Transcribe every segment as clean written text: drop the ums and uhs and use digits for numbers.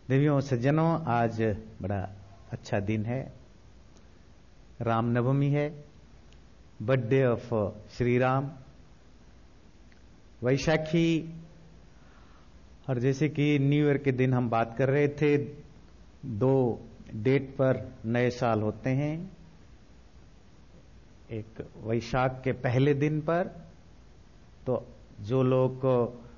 देवियों सज्जनों, आज बड़ा अच्छा दिन है। रामनवमी है, बर्थडे ऑफ श्री राम, वैशाखी। और जैसे कि न्यू ईयर के दिन हम बात कर रहे थे, 2 डेट पर नए साल होते हैं। एक वैशाख के पहले दिन पर, तो जो लोग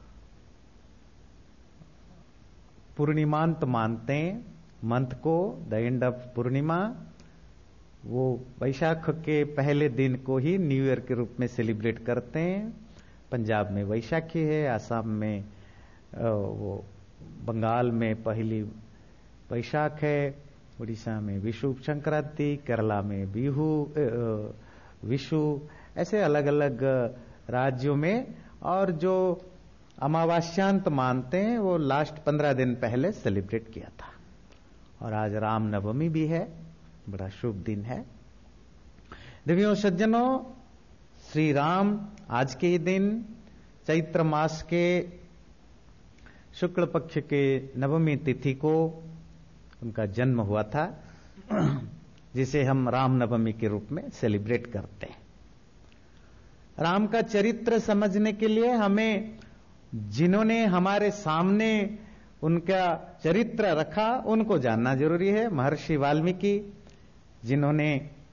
पूर्णिमांत मानते हैं, मंथ को, द एंड ऑफ पूर्णिमा, वो वैशाख के पहले दिन को ही न्यू ईयर के रूप में सेलिब्रेट करते हैं। पंजाब में वैशाखी है, आसाम में वो बंगाल में पहली वैशाख है, उड़ीसा में विषु संक्रांति, केरला में बिहू विषु, ऐसे अलग अलग राज्यों में। और जो अमावास्यांत मानते हैं वो लास्ट 15 दिन पहले सेलिब्रेट किया था। और आज रामनवमी भी है, बड़ा शुभ दिन है। देवियों सज्जनों, श्री राम आज के ही दिन चैत्र मास के शुक्ल पक्ष के नवमी तिथि को उनका जन्म हुआ था, जिसे हम रामनवमी के रूप में सेलिब्रेट करते हैं। राम का चरित्र समझने के लिए हमें जिन्होंने हमारे सामने उनका चरित्र रखा उनको जानना जरूरी है। महर्षि वाल्मीकि, जिन्होंने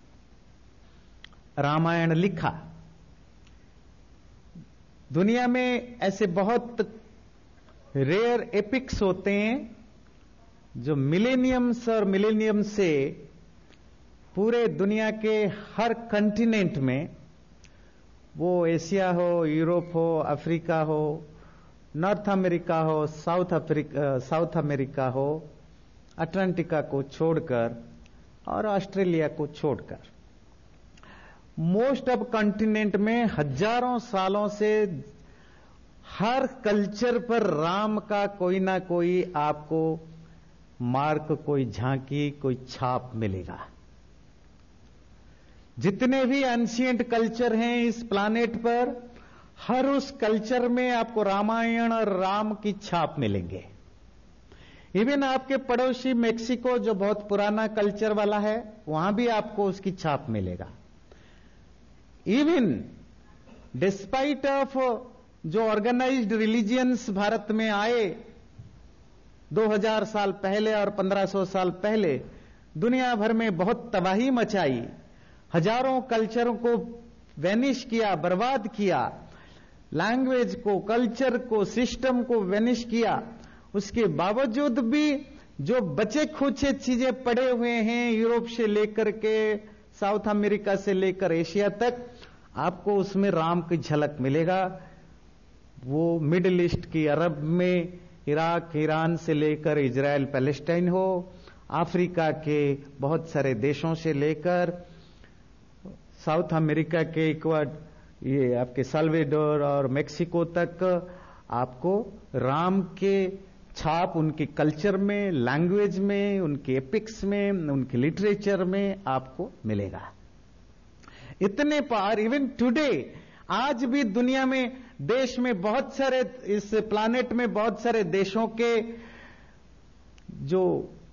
रामायण लिखा। दुनिया में ऐसे बहुत रेयर एपिक्स होते हैं जो मिलेनियम्स और मिलेनियम से पूरे दुनिया के हर कंटिनेंट में, वो एशिया हो, यूरोप हो, अफ्रीका हो, नॉर्थ अमेरिका हो, साउथ अमेरिका हो, अटलांटिका को छोड़कर और ऑस्ट्रेलिया को छोड़कर, मोस्ट ऑफ कंटिनेंट में हजारों सालों से हर कल्चर पर राम का कोई ना कोई आपको मार्क, कोई झांकी, कोई छाप मिलेगा। जितने भी एंशिएंट कल्चर हैं इस प्लानेट पर, हर उस कल्चर में आपको रामायण और राम की छाप मिलेंगे। इवन आपके पड़ोसी मेक्सिको, जो बहुत पुराना कल्चर वाला है, वहां भी आपको उसकी छाप मिलेगा। इवन डिस्पाइट ऑफ जो ऑर्गेनाइज्ड रिलीजियंस भारत में आए 2000 साल पहले और 1500 साल पहले, दुनिया भर में बहुत तबाही मचाई, हजारों कल्चरों को वेनिश किया, बर्बाद किया, लैंग्वेज को, कल्चर को, सिस्टम को वेनिश किया। उसके बावजूद भी जो बचे खुचे चीजें पड़े हुए हैं, यूरोप से लेकर के साउथ अमेरिका से लेकर एशिया तक, आपको उसमें राम की झलक मिलेगा। वो मिडिल ईस्ट की अरब में, इराक, ईरान से लेकर इजराइल, पैलेस्टाइन हो, अफ्रीका के बहुत सारे देशों से लेकर साउथ अमेरिका के ये आपके साल्वेडोर और मेक्सिको तक, आपको राम के छाप उनके कल्चर में, लैंग्वेज में, उनके एपिक्स में, उनके लिटरेचर में आपको मिलेगा। इतने पार, इवन टुडे, आज भी दुनिया में, देश में बहुत सारे, इस प्लानेट में बहुत सारे देशों के जो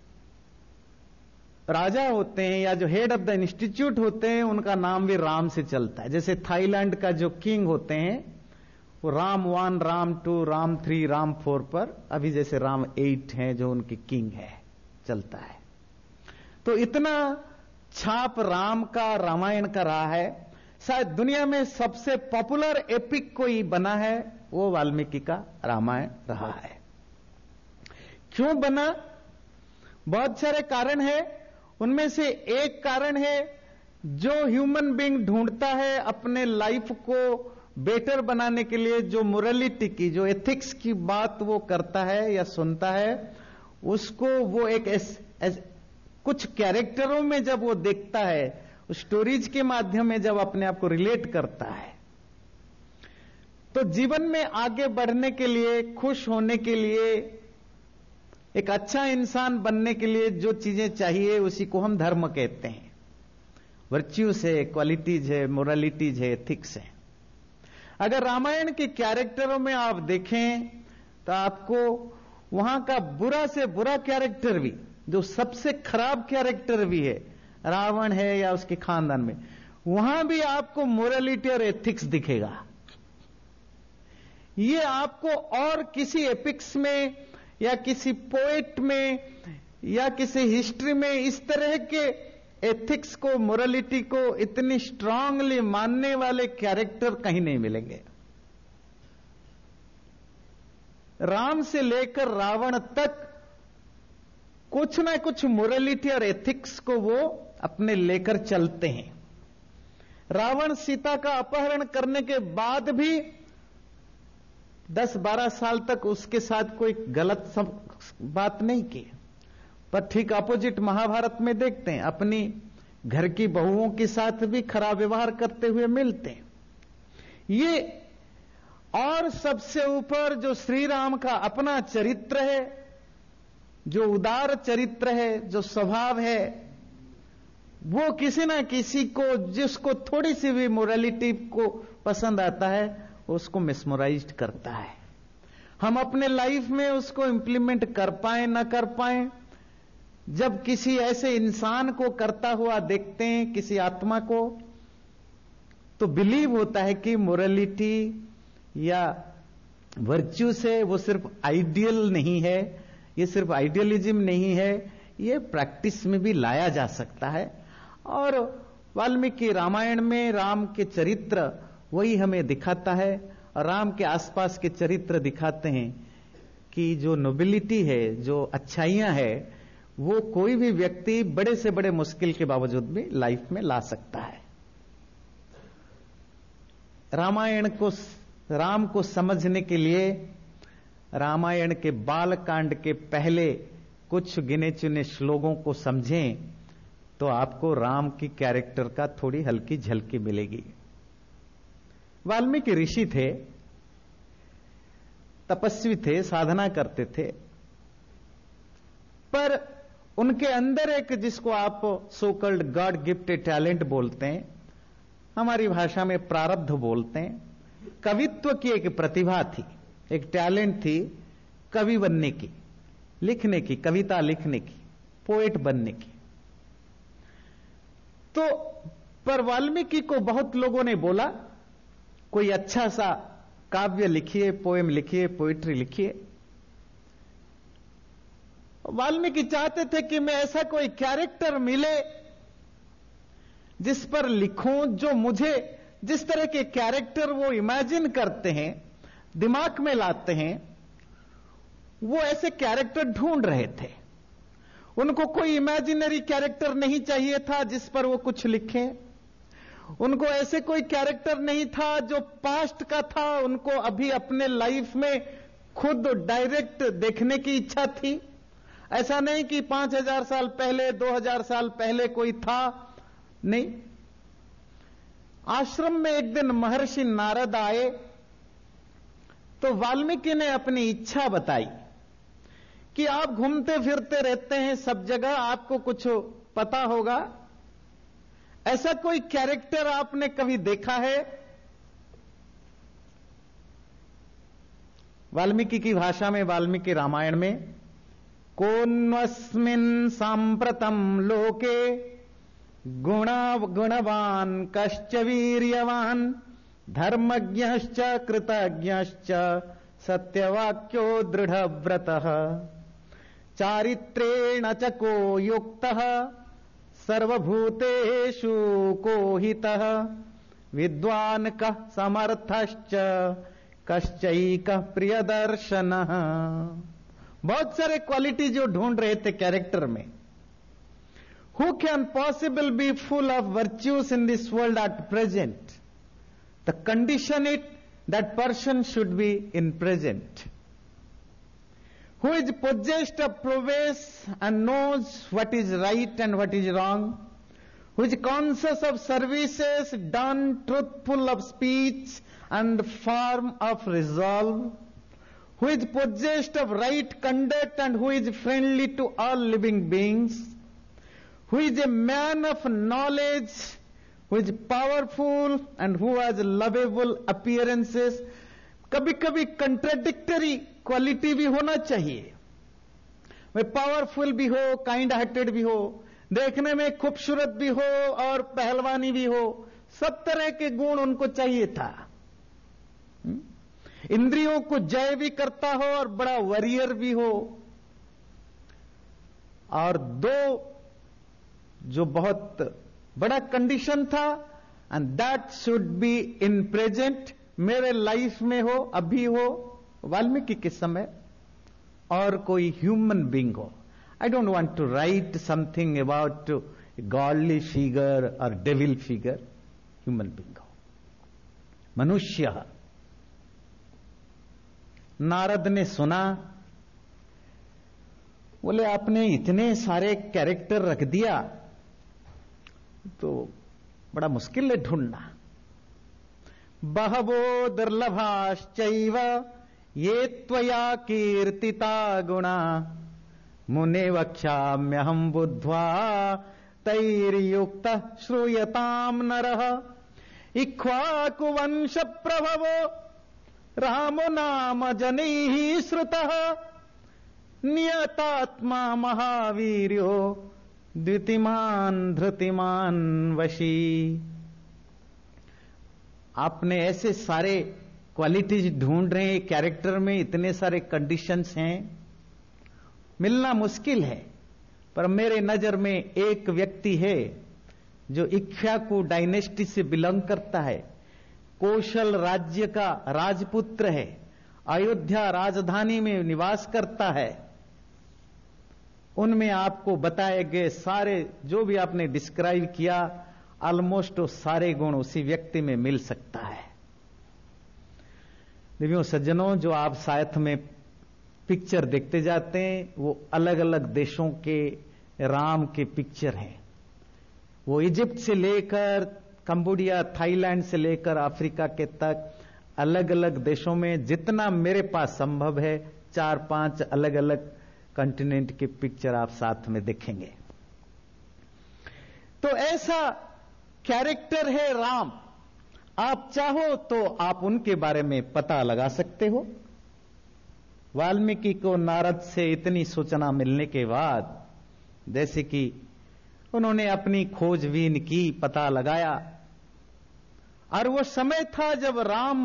राजा होते हैं या जो हेड ऑफ द इंस्टीट्यूट होते हैं, उनका नाम भी राम से चलता है। जैसे थाईलैंड का जो किंग होते हैं, वो राम 1, राम 2, राम 3, राम 4 पर, अभी जैसे राम 8 हैं जो उनके किंग है, चलता है। तो इतना छाप राम का, रामायण का रहा है। शायद दुनिया में सबसे पॉपुलर एपिक कोई बना है, वो वाल्मीकि का रामायण रहा है। क्यों बना? बहुत सारे कारण है। उनमें से एक कारण है, जो ह्यूमन बीइंग ढूंढता है अपने लाइफ को बेटर बनाने के लिए, जो मोरालिटी की, जो एथिक्स की बात वो करता है या सुनता है, उसको वो एक कुछ कैरेक्टरों में जब वो देखता है, स्टोरीज के माध्यम में जब अपने आप को रिलेट करता है, तो जीवन में आगे बढ़ने के लिए, खुश होने के लिए, एक अच्छा इंसान बनने के लिए जो चीजें चाहिए, उसी को हम धर्म कहते हैं। वर्च्यूज है, क्वालिटीज है, मोरालिटीज है, एथिक्स है। अगर रामायण के कैरेक्टरों में आप देखें तो आपको वहां का बुरा से बुरा कैरेक्टर भी, जो सबसे खराब कैरेक्टर भी है, रावण है या उसके खानदान में, वहां भी आपको मोरालिटी और एथिक्स दिखेगा। ये आपको और किसी एपिक्स में या किसी पोएट में या किसी हिस्ट्री में इस तरह के एथिक्स को, मोरालिटी को इतनी स्ट्रांगली मानने वाले कैरेक्टर कहीं नहीं मिलेंगे। राम से लेकर रावण तक कुछ ना कुछ मोरालिटी और एथिक्स को वो अपने लेकर चलते हैं। रावण सीता का अपहरण करने के बाद भी 10-12 साल तक उसके साथ कोई गलत बात नहीं की, पर ठीक अपोजिट महाभारत में देखते हैं, अपनी घर की बहुओं के साथ भी खराब व्यवहार करते हुए मिलते हैं। ये और सबसे ऊपर जो श्री राम का अपना चरित्र है, जो उदार चरित्र है, जो स्वभाव है, वो किसी ना किसी को, जिसको थोड़ी सी भी मोरालिटी को पसंद आता है, उसको मिसमोराइज्ड करता है। हम अपने लाइफ में उसको इंप्लीमेंट कर पाए ना कर पाए, जब किसी ऐसे इंसान को करता हुआ देखते हैं, किसी आत्मा को, तो बिलीव होता है कि मोरालिटी या वर्च्यू से वो सिर्फ आइडियल नहीं है, ये सिर्फ आइडियलिज्म नहीं है, ये प्रैक्टिस में भी लाया जा सकता है। और वाल्मीकि रामायण में राम के चरित्र वही हमें दिखाता है, और राम के आसपास के चरित्र दिखाते हैं कि जो नोबिलिटी है, जो अच्छाइयां है, वो कोई भी व्यक्ति बड़े से बड़े मुश्किल के बावजूद भी लाइफ में ला सकता है। रामायण को, राम को समझने के लिए रामायण के बाल कांड के पहले कुछ गिने चुने श्लोकों को समझें तो आपको राम की कैरेक्टर का थोड़ी हल्की झलकी मिलेगी। वाल्मीकि ऋषि थे, तपस्वी थे, साधना करते थे, पर उनके अंदर एक, जिसको आप so called God gifted talent बोलते हैं, हमारी भाषा में प्रारब्ध बोलते हैं, कवित्व की एक प्रतिभा थी, एक टैलेंट थी कवि बनने की, लिखने की, कविता लिखने की, पोएट बनने की। तो पर वाल्मीकि को बहुत लोगों ने बोला, कोई अच्छा सा काव्य लिखिए, पोएम लिखिए, पोइट्री लिखिए। वाल्मीकि चाहते थे कि मैं ऐसा कोई कैरेक्टर मिले जिस पर लिखूं, जो मुझे, जिस तरह के कैरेक्टर वो इमेजिन करते हैं, दिमाग में लाते हैं, वो ऐसे कैरेक्टर ढूंढ रहे थे। उनको कोई इमेजिनरी कैरेक्टर नहीं चाहिए था जिस पर वो कुछ लिखें। उनको ऐसे कोई कैरेक्टर नहीं था जो पास्ट का था, उनको अभी अपने लाइफ में खुद डायरेक्ट देखने की इच्छा थी। ऐसा नहीं कि 5000 साल पहले, 2000 साल पहले कोई था, नहीं। आश्रम में एक दिन महर्षि नारद आए तो वाल्मीकि ने अपनी इच्छा बताई कि आप घूमते फिरते रहते हैं सब जगह, आपको कुछ पता होगा, ऐसा कोई कैरेक्टर आपने कभी देखा है? वाल्मीकि की भाषा में, वाल्मीकि रामायण में, कोन्वस्मिन् सांप्रतम लोके गुणवान कश्च वीर्यवान धर्मज्ञश्च कृतज्ञश्च सत्यवाक्यो दृढ़व्रतः चारित्रेण च को युक्तः सर्वभूतेषु कोहितः विद्वान् कः समर्थश्च कश्चैकः प्रियदर्शनः। बहुत सारे क्वालिटी जो ढूंढ रहे थे कैरेक्टर में। Who can possibly be full of virtues in this world at present? The condition it, that person should be in present. Who is possessed of prowess and knows what is right and what is wrong. Who is conscious of services done, truthful of speech and firm of resolve. Who is possessed of right conduct and who is friendly to all living beings. Who is a man of knowledge, who is powerful and who has lovable appearances. कभी कभी contradictory quality भी होना चाहिए, वे powerful भी हो, kind hearted भी हो, देखने में खूबसूरत भी हो और पहलवानी भी हो, सब तरह के गुण उनको चाहिए था। इंद्रियों को जय भी करता हो और बड़ा वॉरियर भी हो। और दो जो बहुत बड़ा कंडीशन था, and that should be in present, मेरे लाइफ में हो, अभी हो, वाल्मीकि के समय, और कोई ह्यूमन बीइंग हो। I don't want to write something about godly figure और डेविल फिगर, ह्यूमन बीइंग हो, मनुष्य। नारद ने सुना, बोले आपने इतने सारे कैरेक्टर रख दिया तो बड़ा मुश्किल है ढूंढना। बहवो दुर्लभाश्चैव ये त्वया कीर्तिता गुणा, मुने वक्ष्याम्यहं बुद्ध्वा तैर्युक्तः श्रूयताम् नरः। इक्ष्वाकुवंश प्रभवो रामो नाम जनैः श्रुतः, नियतात्मा महावीर्यो द्युतिमान धृतिमान वशी। आपने ऐसे सारे क्वालिटीज ढूंढ रहे हैं, कैरेक्टर में इतने सारे कंडीशंस हैं, मिलना मुश्किल है। पर मेरे नजर में एक व्यक्ति है जो इक्ष्वाकु डायनेस्टी से बिलोंग करता है, कौशल राज्य का राजपुत्र है, अयोध्या राजधानी में निवास करता है। उनमें आपको बताए गए सारे जो भी आपने डिस्क्राइब किया, ऑलमोस्ट वो सारे गुण उसी व्यक्ति में मिल सकता है। देवियों सज्जनों, जो आप साथ में पिक्चर देखते जाते हैं वो अलग अलग देशों के राम के पिक्चर हैं। वो इजिप्ट से लेकर कंबोडिया, थाईलैंड से लेकर अफ्रीका के तक अलग अलग देशों में जितना मेरे पास संभव है 4-5 अलग अलग कॉन्टिनेंट के पिक्चर आप साथ में देखेंगे। तो ऐसा कैरेक्टर है राम। आप चाहो तो आप उनके बारे में पता लगा सकते हो। वाल्मीकि को नारद से इतनी सूचना मिलने के बाद, जैसे कि उन्होंने अपनी खोजबीन की, पता लगाया, और वो समय था जब राम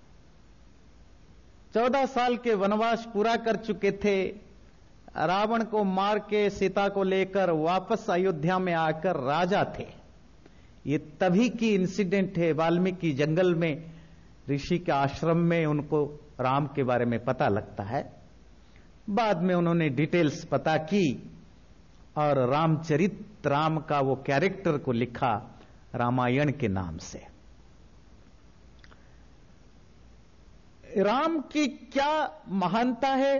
14 साल के वनवास पूरा कर चुके थे, रावण को मार के सीता को लेकर वापस अयोध्या में आकर राजा थे। ये तभी की इंसिडेंट है। वाल्मीकि जंगल में ऋषि के आश्रम में उनको राम के बारे में पता लगता है। बाद में उन्होंने डिटेल्स पता की और रामचरित राम का वो कैरेक्टर को लिखा रामायण के नाम से। राम की क्या महानता है,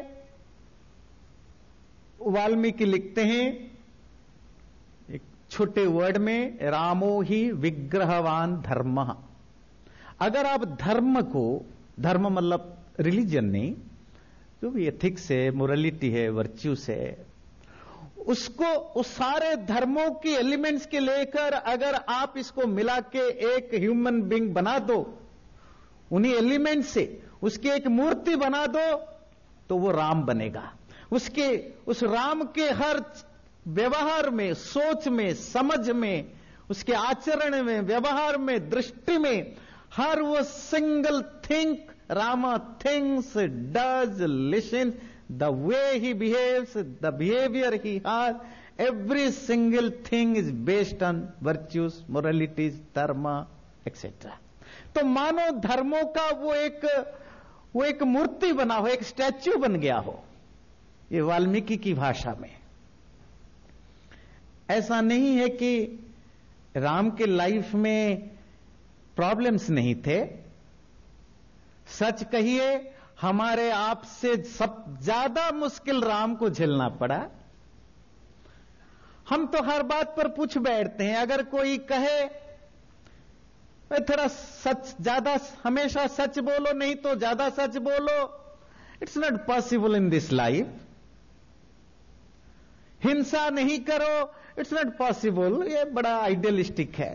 वाल्मीकि लिखते हैं एक छोटे वर्ड में, रामो ही विग्रहवान धर्मः। अगर आप धर्म को, धर्म मतलब रिलीजन नहीं, जो भी एथिक्स है, मोरालिटी है, वर्च्यूस है, उसको उस सारे धर्मों के एलिमेंट्स के लेकर अगर आप इसको मिला के एक ह्यूमन बीइंग बना दो, उन्हीं एलिमेंट से उसकी एक मूर्ति बना दो, तो वो राम बनेगा। उसके उस राम के हर व्यवहार में, सोच में, समझ में, उसके आचरण में, व्यवहार में, दृष्टि में, हर वो single thing Rama thinks, does, listens, the way he behaves, the behavior he has, every single thing is based on virtues, moralities, dharma, etc. तो मानो धर्मों का वो एक मूर्ति बना हो, एक स्टैच्यू बन गया हो, ये वाल्मीकि की भाषा में। ऐसा नहीं है कि राम के लाइफ में प्रॉब्लम्स नहीं थे। सच कहिए, हमारे आप से सब ज्यादा मुश्किल राम को झेलना पड़ा। हम तो हर बात पर पूछ बैठते हैं। अगर कोई कहे थोड़ा सच, ज्यादा हमेशा सच बोलो, नहीं तो ज्यादा सच बोलो, it's not possible in this life. हिंसा नहीं करो, इट्स नॉट पॉसिबल, ये बड़ा आइडियलिस्टिक है।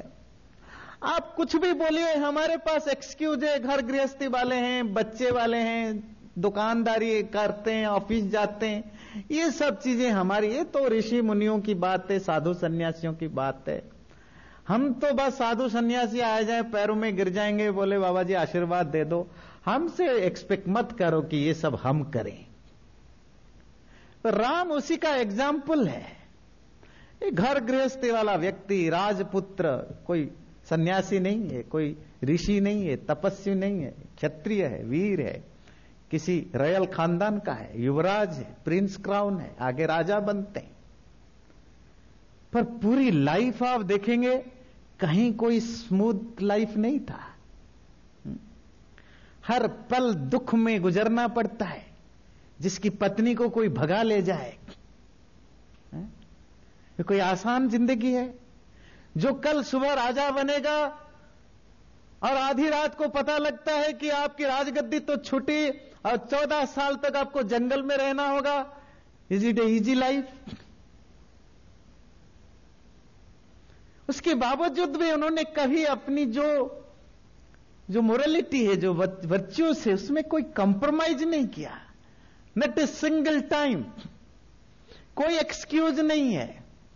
आप कुछ भी बोलिए, हमारे पास एक्सक्यूज है, घर गृहस्थी वाले हैं, बच्चे वाले हैं, दुकानदारी करते हैं, ऑफिस जाते हैं, ये सब चीजें हमारी, ये तो ऋषि मुनियों की बात है, साधु सन्यासियों की बात है। हम तो बस साधु सन्यासी आ जाए, पैरों में गिर जाएंगे, बोले बाबा जी आशीर्वाद दे दो। हमसे एक्सपेक्ट मत करो कि ये सब हम करें। तो राम उसी का एग्जाम्पल है। ये घर गृहस्थी वाला व्यक्ति, राजपुत्र, कोई सन्यासी नहीं है, कोई ऋषि नहीं है, तपस्वी नहीं है, क्षत्रिय है, वीर है, किसी रॉयल खानदान का है, युवराज है, प्रिंस क्राउन है, आगे राजा बनते हैं। पर पूरी लाइफ आप देखेंगे कहीं कोई स्मूथ लाइफ नहीं था। हर पल दुख में गुजरना पड़ता है। जिसकी पत्नी को कोई भगा ले जाए, ये कोई आसान जिंदगी है? जो कल सुबह राजा बनेगा और आधी रात को पता लगता है कि आपकी राजगद्दी तो छूटी और 14 साल तक आपको जंगल में रहना होगा, is it a easy life? उसके बावजूद भी उन्होंने कभी अपनी जो मोरालिटी है, जो वर्च्यूज है, उसमें कोई कंप्रोमाइज नहीं किया। Not a single time. कोई एक्सक्यूज नहीं है।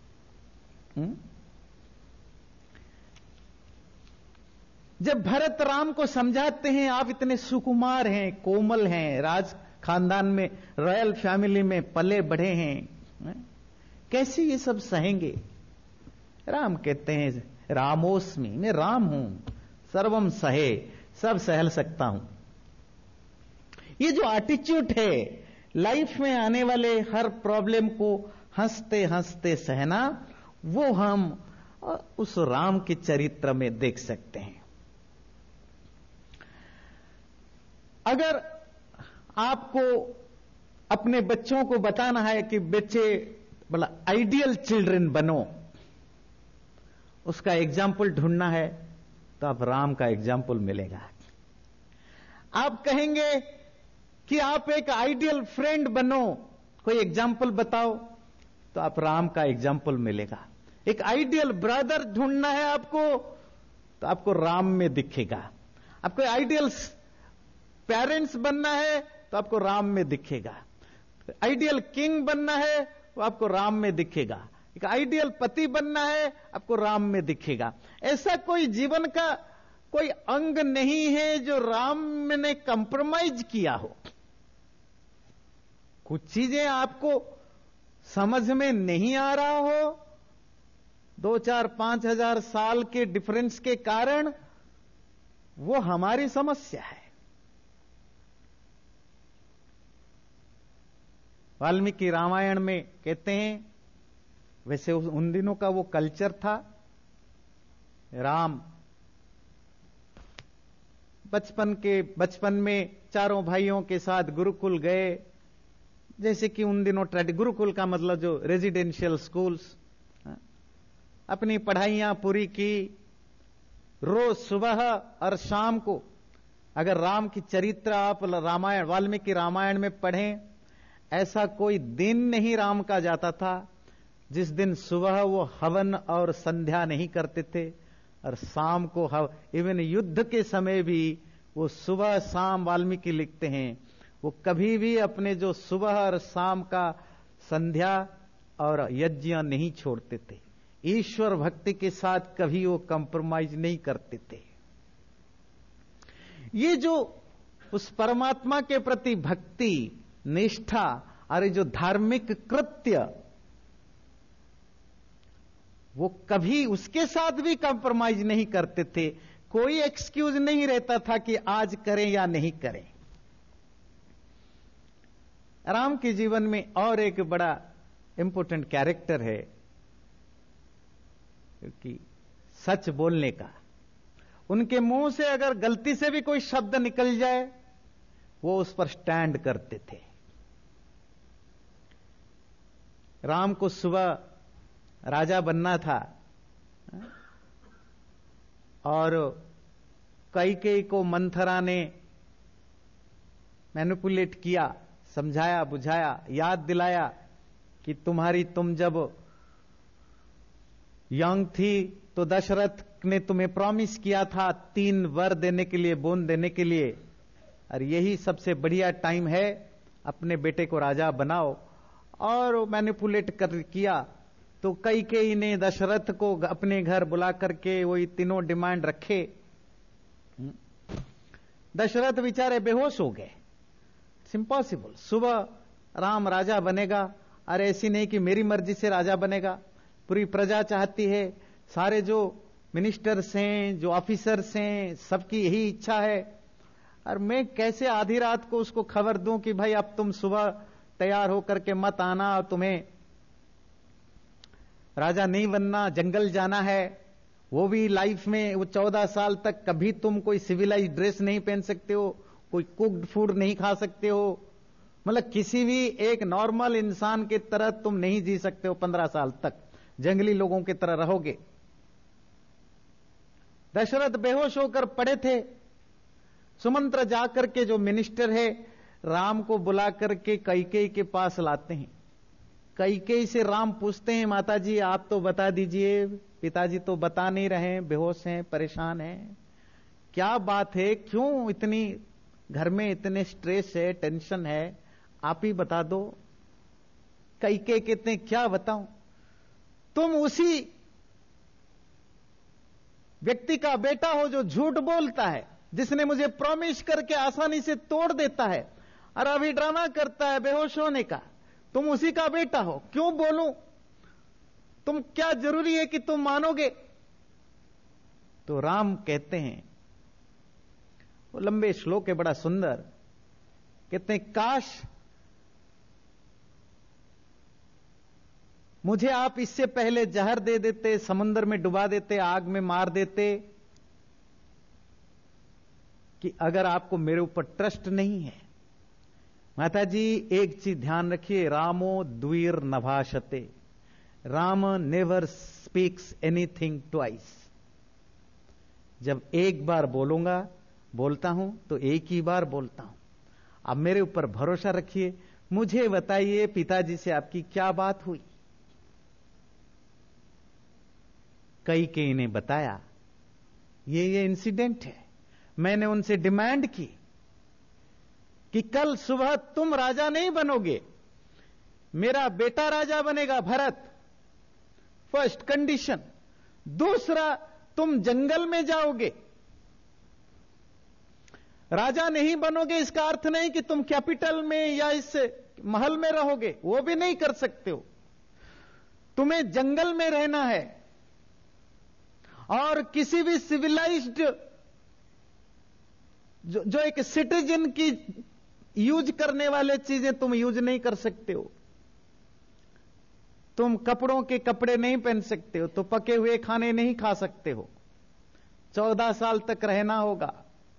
जब भरत राम को समझाते हैं, आप इतने सुकुमार हैं, कोमल हैं, राज खानदान में, रॉयल फैमिली में पले बढ़े हैं, कैसे ये सब सहेंगे? राम कहते हैं रामोस्मि, मैं राम हूं, सर्वम सहे, सब सहल सकता हूं। ये जो एटीट्यूड है, लाइफ में आने वाले हर प्रॉब्लम को हंसते हंसते सहना, वो हम उस राम के चरित्र में देख सकते हैं। अगर आपको अपने बच्चों को बताना है कि बच्चे बोला आइडियल चिल्ड्रन बनो, उसका एग्जाम्पल ढूंढना है, तो आप राम का एग्जाम्पल मिलेगा। आप कहेंगे कि आप एक आइडियल फ्रेंड बनो, कोई एग्जाम्पल बताओ, तो आप राम का एग्जाम्पल मिलेगा। एक आइडियल ब्रदर ढूंढना है आपको, तो आपको राम में दिखेगा। आपको आइडियल पेरेंट्स बनना है, तो आपको राम में दिखेगा। आइडियल किंग बनना है, तो आपको राम में दिखेगा। एक आइडियल पति बनना है, आपको राम में दिखेगा। ऐसा कोई जीवन का कोई अंग नहीं है जो राम ने कंप्रोमाइज किया हो। कुछ चीजें आपको समझ में नहीं आ रहा हो, 2, 4, 5 हजार साल के डिफरेंस के कारण, वो हमारी समस्या है। वाल्मीकि रामायण में कहते हैं, वैसे उन दिनों का वो कल्चर था, राम बचपन में चारों भाइयों के साथ गुरुकुल गए। जैसे कि उन दिनों गुरुकुल का मतलब जो रेजिडेंशियल स्कूल्स, अपनी पढ़ाइयां पूरी की। रोज सुबह और शाम को अगर राम की चरित्र आप रामायण, वाल्मीकि रामायण में पढ़ें, ऐसा कोई दिन नहीं राम का जाता था जिस दिन सुबह वो हवन और संध्या नहीं करते थे, और शाम को इवन युद्ध के समय भी वो सुबह शाम, वाल्मीकि लिखते हैं, वो कभी भी अपने जो सुबह और शाम का संध्या और यज्ञ नहीं छोड़ते थे। ईश्वर भक्ति के साथ कभी वो कंप्रोमाइज नहीं करते थे। ये जो उस परमात्मा के प्रति भक्ति, निष्ठा और जो धार्मिक कृत्य, वो कभी उसके साथ भी कंप्रोमाइज नहीं करते थे। कोई एक्सक्यूज नहीं रहता था कि आज करें या नहीं करें। राम के जीवन में और एक बड़ा इंपॉर्टेंट कैरेक्टर है, क्योंकि सच बोलने का। उनके मुंह से अगर गलती से भी कोई शब्द निकल जाए, वो उस पर स्टैंड करते थे। राम को सुबह राजा बनना था, और कैकेयी को मंथरा ने मैनिपुलेट किया, समझाया बुझाया, याद दिलाया कि तुम जब यंग थी तो दशरथ ने तुम्हें प्रॉमिस किया था 3 वर देने के लिए, बोन देने के लिए, और यही सबसे बढ़िया टाइम है, अपने बेटे को राजा बनाओ। और मैनिपुलेट किया तो कैकेयी ने दशरथ को अपने घर बुला करके वही तीनों डिमांड रखे। दशरथ बेचारे बेहोश हो गए। इट्स इम्पॉसिबल, सुबह राम राजा बनेगा, और ऐसी नहीं कि मेरी मर्जी से राजा बनेगा, पूरी प्रजा चाहती है, सारे जो मिनिस्टर्स हैं, जो ऑफिसर्स हैं, सबकी यही इच्छा है। और मैं कैसे आधी रात को उसको खबर दूं कि भाई अब तुम सुबह तैयार होकर के मत आना, और तुम्हें राजा नहीं बनना, जंगल जाना है, वो भी लाइफ में वो 14 साल तक कभी तुम कोई सिविलाइज ड्रेस नहीं पहन सकते हो, कोई कुक्ड फूड नहीं खा सकते हो, मतलब किसी भी एक नॉर्मल इंसान की तरह तुम नहीं जी सकते हो, 15 साल तक जंगली लोगों की तरह रहोगे। दशरथ बेहोश होकर पड़े थे। सुमंत्र जाकर के जो मिनिस्टर है, राम को बुला करके कैकेयी के पास लाते हैं। कैकेयी से राम पूछते हैं, माता जी आप तो बता दीजिए, पिताजी तो बता नहीं रहे, बेहोश हैं, परेशान हैं, क्या बात है, क्यों इतनी घर में इतने स्ट्रेस है, टेंशन है, आप ही बता दो। कैकेयी कहते हैं क्या बताऊं, तुम उसी व्यक्ति का बेटा हो जो झूठ बोलता है, जिसने मुझे प्रॉमिस करके आसानी से तोड़ देता है और अभी ड्रामा करता है बेहोश होने का। तुम उसी का बेटा हो, क्यों बोलूं, तुम क्या जरूरी है कि तुम मानोगे। तो राम कहते हैं, वो लंबे श्लोक है बड़ा सुंदर, कहते हैं काश मुझे आप इससे पहले जहर दे देते, समुद्र में डुबा देते, आग में मार देते, कि अगर आपको मेरे ऊपर ट्रस्ट नहीं है। माता जी एक चीज ध्यान रखिए, रामो द्वीर नभाषते, Ram never speaks anything twice. जब एक बार बोलता हूं तो एक ही बार बोलता हूं। अब मेरे ऊपर भरोसा रखिए, मुझे बताइए पिताजी से आपकी क्या बात हुई। कैकेयी ने बताया, ये इंसिडेंट है, मैंने उनसे डिमांड की कि कल सुबह तुम राजा नहीं बनोगे, मेरा बेटा राजा बनेगा, भरत, फर्स्ट कंडीशन। दूसरा, तुम जंगल में जाओगे, राजा नहीं बनोगे इसका अर्थ नहीं कि तुम कैपिटल में या इस महल में रहोगे, वो भी नहीं कर सकते हो, तुम्हें जंगल में रहना है। और किसी भी सिविलाइज्ड जो एक सिटीजन की यूज करने वाले चीजें तुम यूज नहीं कर सकते हो। तुम कपड़ों के कपड़े नहीं पहन सकते हो, तो पके हुए खाने नहीं खा सकते हो, 14 साल तक रहना होगा।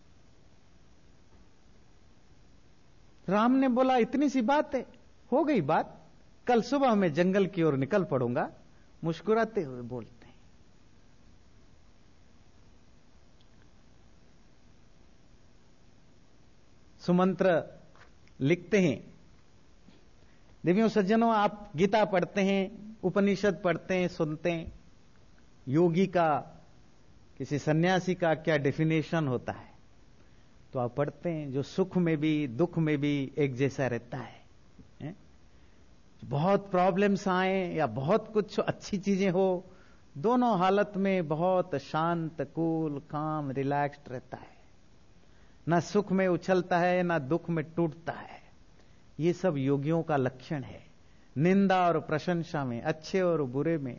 राम ने बोला इतनी सी बात है, हो गई बात, कल सुबह मैं जंगल की ओर निकल पड़ूंगा। मुस्कुराते हुए बोलते हैं। सुमंत्र लिखते हैं, देवियों सज्जनों, आप गीता पढ़ते हैं, उपनिषद पढ़ते हैं, सुनते हैं, योगी का, किसी सन्यासी का क्या डेफिनेशन होता है, तो आप पढ़ते हैं, जो सुख में भी दुख में भी एक जैसा रहता है। बहुत प्रॉब्लम्स आए या बहुत कुछ अच्छी चीजें हो, दोनों हालत में बहुत शांत, कूल, काम, रिलैक्स्ड रहता है, ना सुख में उछलता है ना दुख में टूटता है। ये सब योगियों का लक्षण है, निंदा और प्रशंसा में, अच्छे और बुरे में।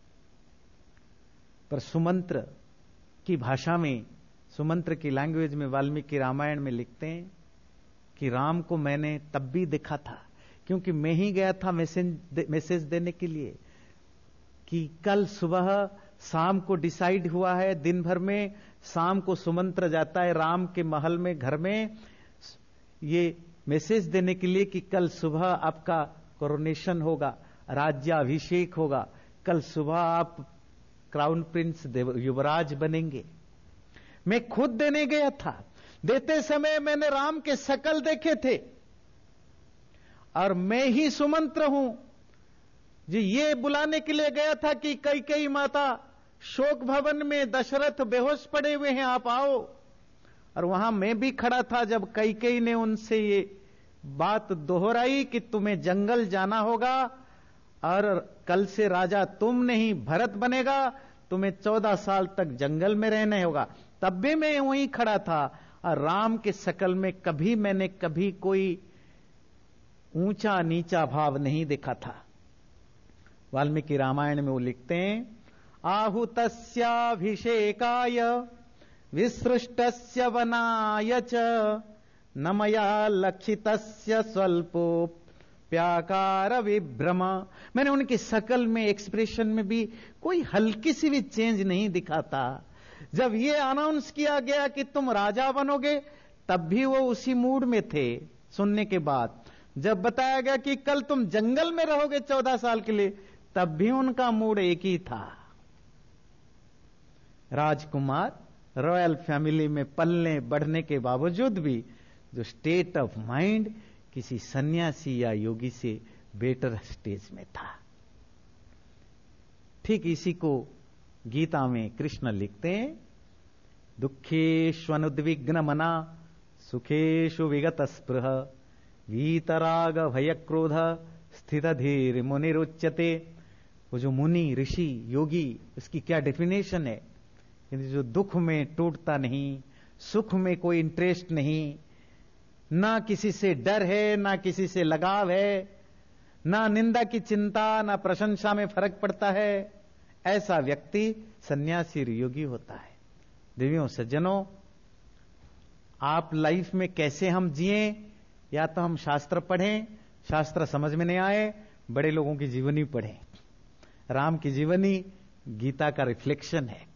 पर सुमंत्र की भाषा में, सुमंत्र की लैंग्वेज में वाल्मीकि रामायण में लिखते हैं कि राम को मैंने तब भी देखा था, क्योंकि मैं ही गया था मैसेज देने के लिए कि कल सुबह शाम को डिसाइड हुआ है, दिन भर में शाम को सुमंत्र जाता है राम के महल में, घर में, ये मैसेज देने के लिए कि कल सुबह आपका कोरोनेशन होगा, राज्याभिषेक होगा, कल सुबह आप क्राउन प्रिंस युवराज बनेंगे। मैं खुद देने गया था, देते समय मैंने राम के शकल देखे थे, और मैं ही सुमंत्र हूं जी, ये बुलाने के लिए गया था कि कैकेयी माता शोक भवन में, दशरथ बेहोश पड़े हुए हैं, आप आओ। और वहां मैं भी खड़ा था जब कैकेयी ने उनसे ये बात दोहराई कि तुम्हें जंगल जाना होगा और कल से राजा तुम नहीं भरत बनेगा, तुम्हें 14 साल तक जंगल में रहना होगा। तब भी मैं वहीं खड़ा था और राम के शकल में मैंने कभी कोई ऊंचा नीचा भाव नहीं देखा था। वाल्मीकि रामायण में वो लिखते हैं, आहुतस्याभिषेकाय विसृष्टस्य वनाय च न मया लक्षितस्य स्वल्पोप्याकार विभ्रम। मैंने उनकी शकल में, एक्सप्रेशन में भी कोई हल्की सी भी चेंज नहीं दिखा था। जब ये अनाउंस किया गया कि तुम राजा बनोगे, तब भी वो उसी मूड में थे सुनने के बाद। जब बताया गया कि कल तुम जंगल में रहोगे 14 साल के लिए, तब भी उनका मूड एक ही था। राजकुमार रॉयल फैमिली में पलने बढ़ने के बावजूद भी जो स्टेट ऑफ माइंड किसी सन्यासी या योगी से बेटर स्टेज में था। ठीक इसी को गीता में कृष्ण लिखते हैं, दुखेष्वनुद्विग्न मना सुखेषु विगत स्पृह वीतराग भयक्रोध स्थित धीर मुनिरुच्यते। वो जो मुनि ऋषि योगी, उसकी क्या डेफिनेशन है? जो दुख में टूटता नहीं, सुख में कोई इंटरेस्ट नहीं, ना किसी से डर है, ना किसी से लगाव है, ना निंदा की चिंता, ना प्रशंसा में फर्क पड़ता है, ऐसा व्यक्ति सन्यासी योगी होता है। देवियों सज्जनों, आप लाइफ में कैसे हम जिए, या तो हम शास्त्र पढ़ें, शास्त्र समझ में नहीं आए, बड़े लोगों की जीवनी पढ़ें। राम की जीवनी गीता का रिफ्लेक्शन है।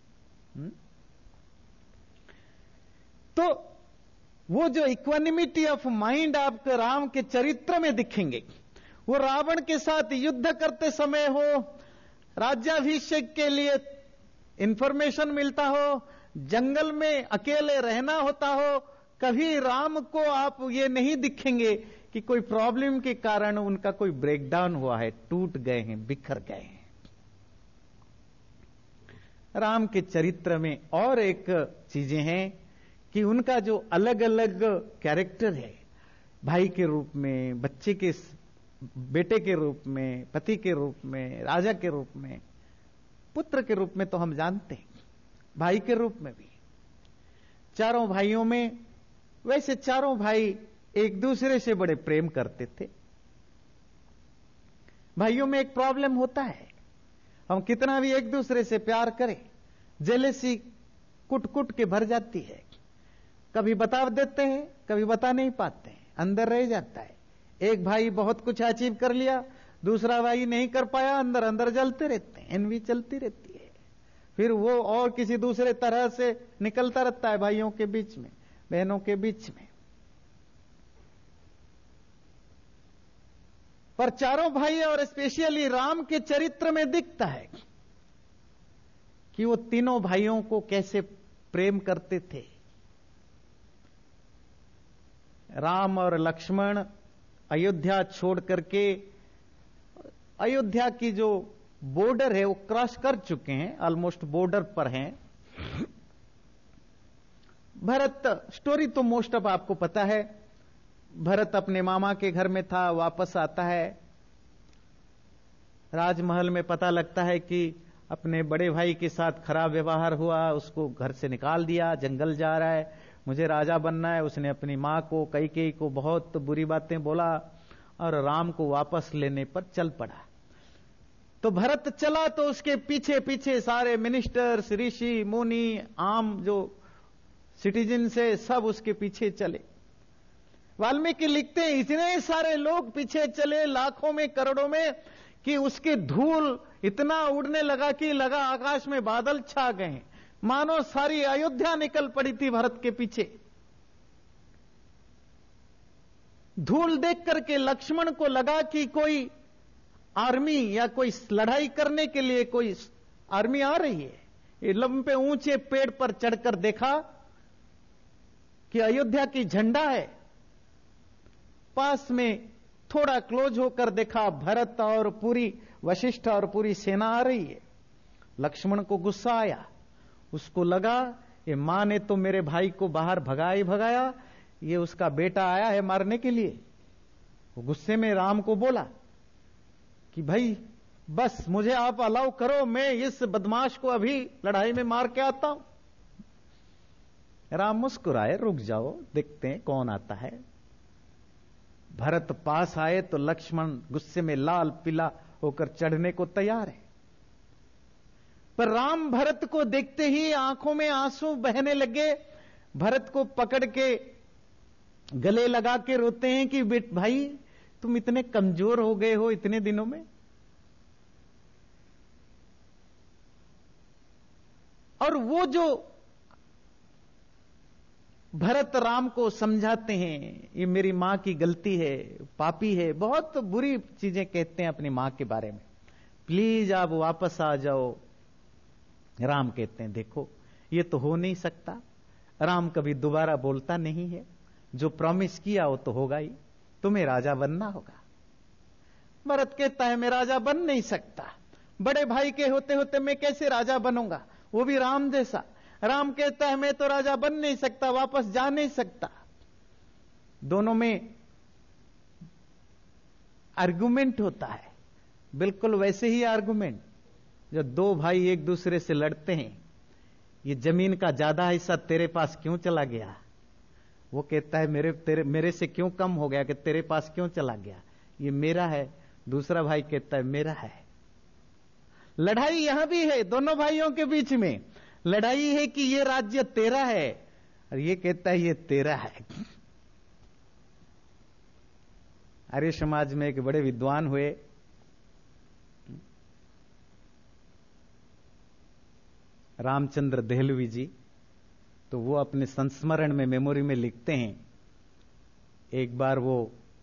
तो वो जो इक्वानिमिटी ऑफ माइंड आपको राम के चरित्र में दिखेंगे, वो रावण के साथ युद्ध करते समय हो, राज्याभिषेक के लिए इंफॉर्मेशन मिलता हो, जंगल में अकेले रहना होता हो, कभी राम को आप ये नहीं दिखेंगे कि कोई प्रॉब्लम के कारण उनका कोई ब्रेकडाउन हुआ है, टूट गए हैं, बिखर गए हैं। राम के चरित्र में और एक चीजें हैं कि उनका जो अलग अलग कैरेक्टर है, भाई के रूप में, बच्चे के बेटे के रूप में, पति के रूप में, राजा के रूप में, पुत्र के रूप में तो हम जानते हैं, भाई के रूप में भी। चारों भाइयों में, वैसे चारों भाई एक दूसरे से बड़े प्रेम करते थे। भाइयों में एक प्रॉब्लम होता है, हम कितना भी एक दूसरे से प्यार करें, जेलेसी कुट कुट के भर जाती है। कभी बता देते हैं, कभी बता नहीं पाते हैं, अंदर रह जाता है। एक भाई बहुत कुछ अचीव कर लिया, दूसरा भाई नहीं कर पाया, अंदर अंदर जलते रहते हैं, एनवी चलती रहती है। फिर वो और किसी दूसरे तरह से निकलता रहता है भाइयों के बीच में, बहनों के बीच में। पर चारों भाई और स्पेशली राम के चरित्र में दिखता है कि वो तीनों भाइयों को कैसे प्रेम करते थे। राम और लक्ष्मण अयोध्या छोड़ करके, अयोध्या की जो बॉर्डर है वो क्रॉस कर चुके हैं, ऑलमोस्ट बॉर्डर पर हैं। भरत, स्टोरी तो मोस्ट ऑफ आपको पता है, भरत अपने मामा के घर में था, वापस आता है, राजमहल में पता लगता है कि अपने बड़े भाई के साथ खराब व्यवहार हुआ, उसको घर से निकाल दिया, जंगल जा रहा है, मुझे राजा बनना है। उसने अपनी मां को, कैकेयी को बहुत बुरी बातें बोला और राम को वापस लेने पर चल पड़ा। तो भरत चला तो उसके पीछे पीछे सारे मिनिस्टर्स, ऋषि मुनि, आम जो सिटीजन से सब उसके पीछे चले। वाल्मीकि लिखते हैं, इतने सारे लोग पीछे चले, लाखों में, करोड़ों में, कि उसके धूल इतना उड़ने लगा कि लगा आकाश में बादल छा गए, मानो सारी अयोध्या निकल पड़ी थी भरत के पीछे। धूल देख करके लक्ष्मण को लगा कि कोई आर्मी या कोई लड़ाई करने के लिए कोई आर्मी आ रही है। ये लंबे ऊंचे पेड़ पर चढ़कर देखा कि अयोध्या की झंडा है। पास में थोड़ा क्लोज होकर देखा, भरत और पूरी वशिष्ठ और पूरी सेना आ रही है। लक्ष्मण को गुस्सा आया, उसको लगा ये मां ने तो मेरे भाई को बाहर भगाया ही भगाया, ये उसका बेटा आया है मारने के लिए। वो गुस्से में राम को बोला कि भाई बस मुझे आप अलाउ करो, मैं इस बदमाश को अभी लड़ाई में मार के आता हूं। राम मुस्कुराए, रुक जाओ देखते हैं कौन आता है। भरत पास आए तो लक्ष्मण गुस्से में लाल पीला होकर चढ़ने को तैयार है, पर राम भरत को देखते ही आंखों में आंसू बहने लगे। भरत को पकड़ के गले लगा के रोते हैं कि भाई तुम इतने कमजोर हो गए हो इतने दिनों में। और वो जो भरत राम को समझाते हैं ये मेरी मां की गलती है, पापी है, बहुत बुरी चीजें कहते हैं अपनी मां के बारे में, प्लीज आप वापस आ जाओ। राम कहते हैं देखो ये तो हो नहीं सकता। राम कभी दोबारा बोलता नहीं है, जो प्रॉमिस किया वो तो होगा ही, तुम्हें राजा बनना होगा। भरत कहता है मैं राजा बन नहीं सकता, बड़े भाई के होते होते मैं कैसे राजा बनूंगा, वो भी राम जैसा। राम कहता है मैं तो राजा बन नहीं सकता, वापस जा नहीं सकता। दोनों में आर्गुमेंट होता है, बिल्कुल वैसे ही आर्गुमेंट जब दो भाई एक दूसरे से लड़ते हैं, ये जमीन का ज्यादा हिस्सा तेरे पास क्यों चला गया, वो कहता है मेरे से क्यों कम हो गया कि तेरे पास क्यों चला गया, ये मेरा है। दूसरा भाई कहता है मेरा है। लड़ाई यहां भी है, दोनों भाइयों के बीच में लड़ाई है कि ये राज्य तेरा है और ये कहता है ये तेरा है। आर्य समाज में एक बड़े विद्वान हुए, रामचंद्र देहलवी जी, तो वो अपने संस्मरण में मेमोरी में लिखते हैं, एक बार वो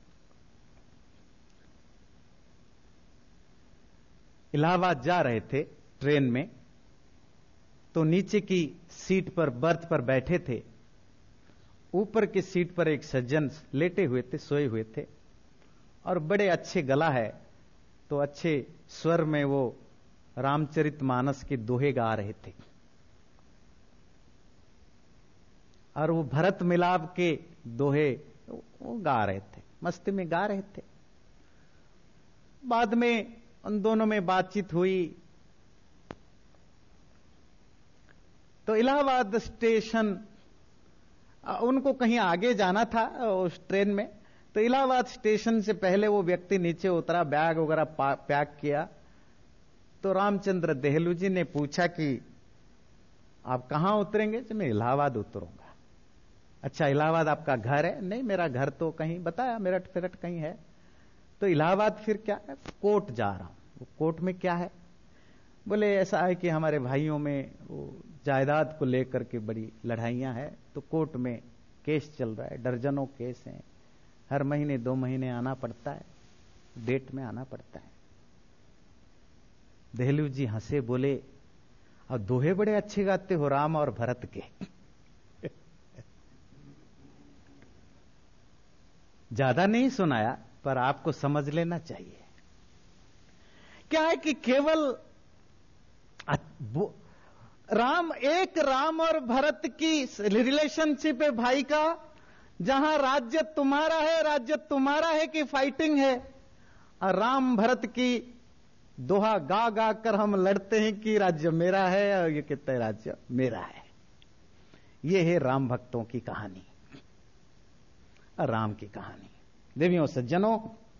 इलाहाबाद जा रहे थे ट्रेन में, तो नीचे की सीट पर बर्थ पर बैठे थे, ऊपर की सीट पर एक सज्जन लेटे हुए थे, सोए हुए थे, और बड़े अच्छे गला है तो अच्छे स्वर में वो रामचरितमानस के दोहे गा रहे थे, और वो भरत मिलाप के दोहे वो गा रहे थे, मस्ती में गा रहे थे। बाद में उन दोनों में बातचीत हुई तो इलाहाबाद स्टेशन, उनको कहीं आगे जाना था उस ट्रेन में, तो इलाहाबाद स्टेशन से पहले वो व्यक्ति नीचे उतरा, बैग वगैरह पैक किया, तो रामचंद्र देहलू जी ने पूछा कि आप कहां उतरेंगे? तो मैं इलाहाबाद उतरूंगा। अच्छा इलाहाबाद आपका घर है? नहीं मेरा घर तो कहीं बताया, मेरठ फेरठ कहीं है। तो इलाहाबाद फिर क्या है? कोर्ट जा रहा हूं। वो कोर्ट में क्या है? बोले ऐसा है कि हमारे भाइयों में वो जायदाद को लेकर के बड़ी लड़ाइयां हैं, तो कोर्ट में केस चल रहा है, दर्जनों केस हैं, हर महीने 2 महीने आना पड़ता है, डेट में आना पड़ता है। देहलू जी हंसे, बोले और दोहे बड़े अच्छे गाते हो राम और भरत के। ज्यादा नहीं सुनाया पर आपको समझ लेना चाहिए। क्या है कि केवल राम और भरत की रिलेशनशिप है भाई का, जहां राज्य तुम्हारा है, राज्य तुम्हारा है कि फाइटिंग है, और राम भरत की दोहा गा गा कर हम लड़ते हैं कि राज्य मेरा है, और ये कहते हैं राज्य मेरा है। ये है राम भक्तों की कहानी और राम की कहानी। देवियों सज्जनों,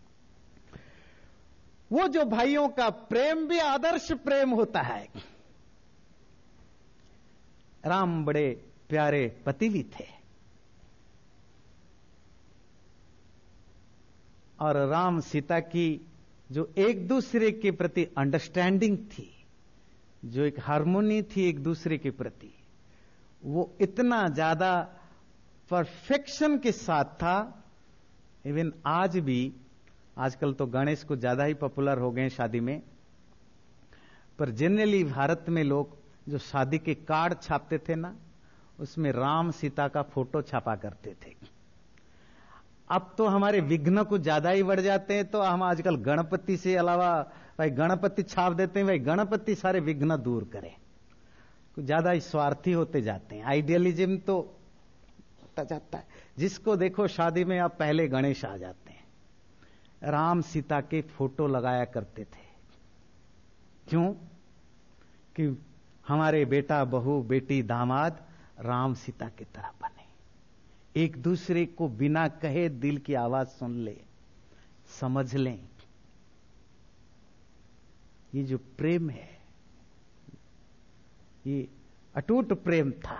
वो जो भाइयों का प्रेम भी आदर्श प्रेम होता है। राम बड़े प्यारे पति भी थे, और राम सीता की जो एक दूसरे के प्रति अंडरस्टैंडिंग थी, जो एक हार्मोनी थी एक दूसरे के प्रति, वो इतना ज्यादा परफेक्शन के साथ था। इवन आज भी, आजकल तो गणेश को ज्यादा ही पॉपुलर हो गए शादी में, पर जनरली भारत में लोग जो शादी के कार्ड छापते थे ना, उसमें राम सीता का फोटो छापा करते थे। अब तो हमारे विघ्न कुछ ज्यादा ही बढ़ जाते हैं, तो हम आजकल गणपति से अलावा भाई गणपति छाप देते हैं, भाई गणपति सारे विघ्न दूर करें। ज्यादा स्वार्थी होते जाते हैं, आइडियलिज्म तो होता जाता है। जिसको देखो शादी में अब पहले गणेश आ जाते हैं। राम सीता के फोटो लगाया करते थे। क्यों? कि हमारे बेटा बहू बेटी दामाद राम सीता की तरह बने, एक दूसरे को बिना कहे दिल की आवाज सुन ले, समझ लें। ये जो प्रेम है, ये अटूट प्रेम था।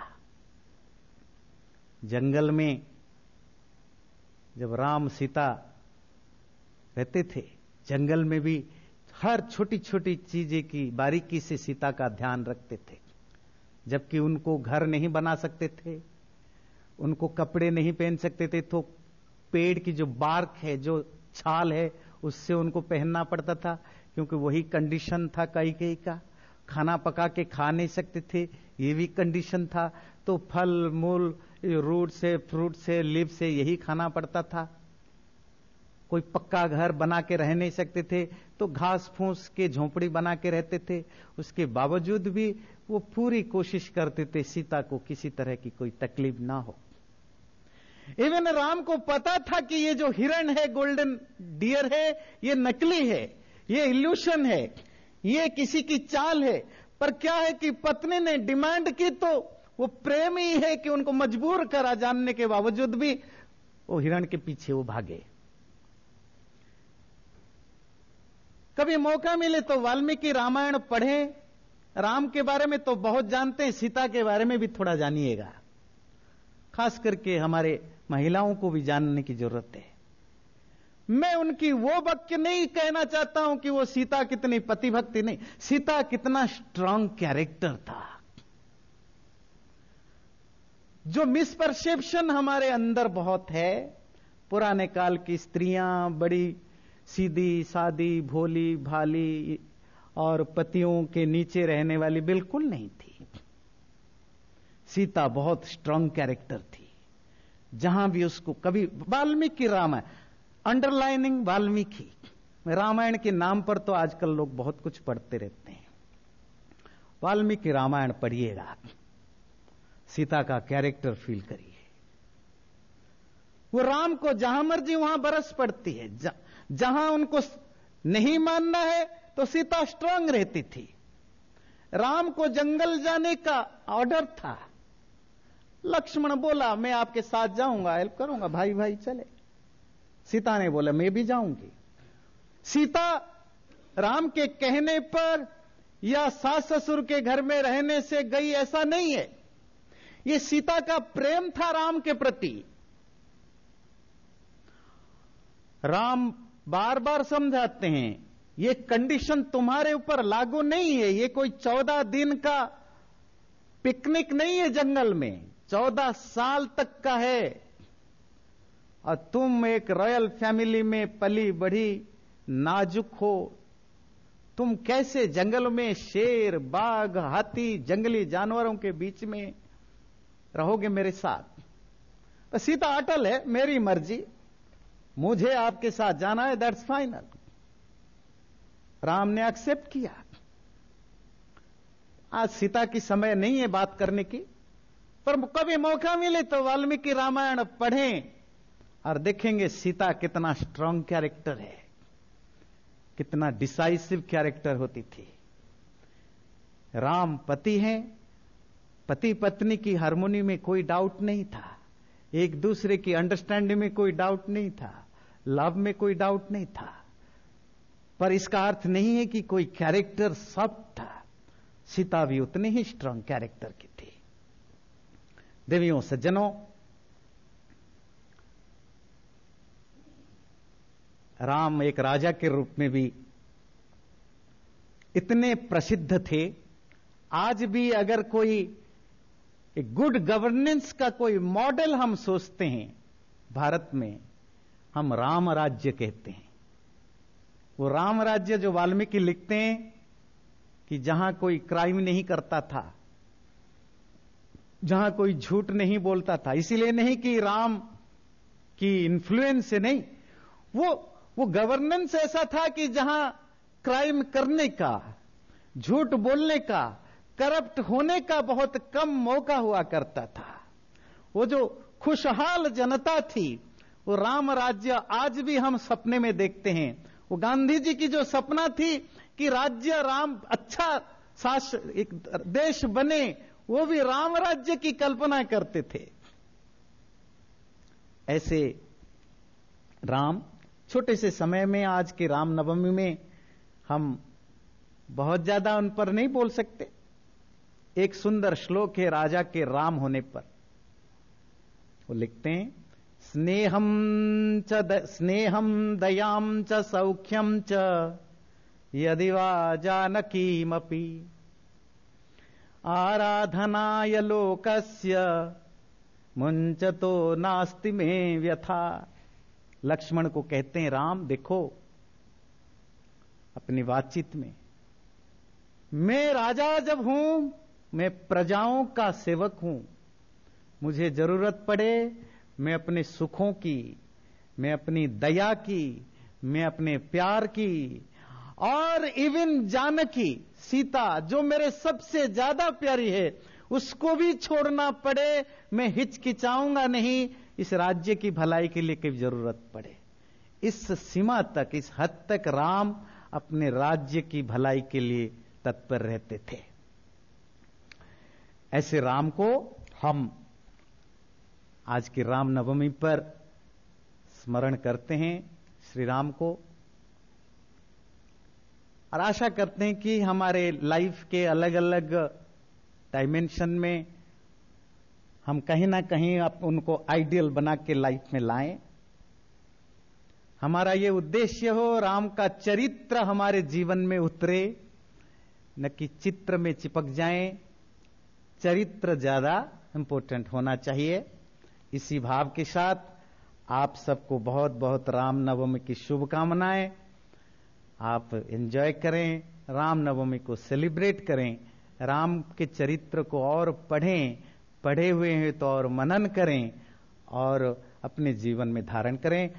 जंगल में जब राम सीता रहते थे, जंगल में भी हर छोटी छोटी चीजें की बारीकी से सीता का ध्यान रखते थे। जबकि उनको घर नहीं बना सकते थे, उनको कपड़े नहीं पहन सकते थे, तो पेड़ की जो बार्क है, जो छाल है, उससे उनको पहनना पड़ता था, क्योंकि वही कंडीशन था कई का। खाना पका के खा नहीं सकते थे, ये भी कंडीशन था। तो फल मूल, रूट से, फ्रूट से, लीफ से यही खाना पड़ता था। कोई पक्का घर बना के रह नहीं सकते थे, तो घास फूस के झोंपड़ी बना के रहते थे। उसके बावजूद भी वो पूरी कोशिश करते थे सीता को किसी तरह की कोई तकलीफ ना हो। इवन राम को पता था कि ये जो हिरण है, गोल्डन डियर है, ये नकली है, ये इल्यूशन है, ये किसी की चाल है। पर क्या है कि पत्नी ने डिमांड की तो वो प्रेम ही है कि उनको मजबूर करा, जानने के बावजूद भी वो हिरण के पीछे वो भागे। कभी मौका मिले तो वाल्मीकि रामायण पढ़ें। राम के बारे में तो बहुत जानते हैं, सीता के बारे में भी थोड़ा जानिएगा। खास करके हमारे महिलाओं को भी जानने की जरूरत है। मैं उनकी वो वाक्य नहीं कहना चाहता हूं कि वो सीता कितनी पतिभक्ति, नहीं, सीता कितना स्ट्रांग कैरेक्टर था। जो मिसपरसेप्शन हमारे अंदर बहुत है, पुराने काल की स्त्रियां बड़ी सीधी सादी, भोली भाली और पतियों के नीचे रहने वाली बिल्कुल नहीं थी। सीता बहुत स्ट्रांग कैरेक्टर थी। जहां भी उसको कभी वाल्मीकि रामायण, अंडरलाइनिंग वाल्मीकि, रामायण के नाम पर तो आजकल लोग बहुत कुछ पढ़ते रहते हैं। वाल्मीकि रामायण पढ़िएगा, सीता का कैरेक्टर फील करिए। वो राम को जहां मर्जी वहां बरस पड़ती है। जहां उनको नहीं मानना है तो सीता स्ट्रांग रहती थी। राम को जंगल जाने का ऑर्डर था। लक्ष्मण बोला मैं आपके साथ जाऊंगा, हेल्प करूंगा, भाई भाई चले। सीता ने बोला मैं भी जाऊंगी। सीता राम के कहने पर या सास ससुर के घर में रहने से गई, ऐसा नहीं है। ये सीता का प्रेम था राम के प्रति। राम बार बार समझाते हैं, ये कंडीशन तुम्हारे ऊपर लागू नहीं है। ये कोई 14 दिन का पिकनिक नहीं है जंगल में, 14 साल तक का है। और तुम एक रॉयल फैमिली में पली बढ़ी नाजुक हो, तुम कैसे जंगल में शेर, बाघ, हाथी, जंगली जानवरों के बीच में रहोगे मेरे साथ? तो सीता अटल है, मेरी मर्जी, मुझे आपके साथ जाना है, दैट्स फाइनल। राम ने एक्सेप्ट किया। आज सीता की समय नहीं है बात करने की, पर कभी मौका मिले तो वाल्मीकि रामायण पढ़ें और देखेंगे सीता कितना स्ट्रांग कैरेक्टर है, कितना डिसाइसिव कैरेक्टर होती थी। राम पति हैं, पति पत्नी की हार्मोनी में कोई डाउट नहीं था, एक दूसरे की अंडरस्टैंडिंग में कोई डाउट नहीं था, लव में कोई डाउट नहीं था। पर इसका अर्थ नहीं है कि कोई कैरेक्टर सब था। सीता भी उतने ही स्ट्रांग कैरेक्टर की थी। देवियों सज्जनों, राम एक राजा के रूप में भी इतने प्रसिद्ध थे। आज भी अगर कोई एक गुड गवर्नेंस का कोई मॉडल हम सोचते हैं भारत में, हम राम राज्य कहते हैं। वो राम राज्य जो वाल्मीकि लिखते हैं कि जहां कोई क्राइम नहीं करता था, जहां कोई झूठ नहीं बोलता था। इसीलिए नहीं कि राम की इन्फ्लुएंस से नहीं, वो गवर्नेंस ऐसा था कि जहां क्राइम करने का, झूठ बोलने का, करप्ट होने का बहुत कम मौका हुआ करता था। वो जो खुशहाल जनता थी, वो राम राज्य आज भी हम सपने में देखते हैं। वो गांधी जी की जो सपना थी कि राज्य राम अच्छा एक देश बने, वो भी राम राज्य की कल्पना करते थे। ऐसे राम छोटे से समय में, आज के रामनवमी में हम बहुत ज्यादा उन पर नहीं बोल सकते। एक सुंदर श्लोक है राजा के राम होने पर। वो लिखते हैं, स्नेहम दयाम च सौख्यम च यदि वा जानकीमपि आराधनाय लोकस्य मुंचतो नास्ति में व्यथा। लक्ष्मण को कहते हैं, राम देखो, अपनी बातचीत में, मैं राजा जब हूं, मैं प्रजाओं का सेवक हूं। मुझे जरूरत पड़े, मैं अपने सुखों की, मैं अपनी दया की, मैं अपने प्यार की, और इवन जानकी सीता जो मेरे सबसे ज्यादा प्यारी है, उसको भी छोड़ना पड़े, मैं हिचकिचाऊंगा नहीं, इस राज्य की भलाई के लिए कभी जरूरत पड़े। इस सीमा तक, इस हद तक राम अपने राज्य की भलाई के लिए तत्पर रहते थे। ऐसे राम को हम आज की रामनवमी पर स्मरण करते हैं, श्री राम को, और आशा करते हैं कि हमारे लाइफ के अलग अलग डायमेंशन में हम कहीं ना कहीं उनको आइडियल बना के लाइफ में लाएं। हमारा ये उद्देश्य हो, राम का चरित्र हमारे जीवन में उतरे, न कि चित्र में चिपक जाएं। चरित्र ज्यादा इंपॉर्टेंट होना चाहिए। इसी भाव के साथ आप सबको बहुत बहुत रामनवमी की शुभकामनाएं। आप एंजॉय करें, रामनवमी को सेलिब्रेट करें, राम के चरित्र को और पढ़ें, पढ़े हुए हैं तो और मनन करें और अपने जीवन में धारण करें।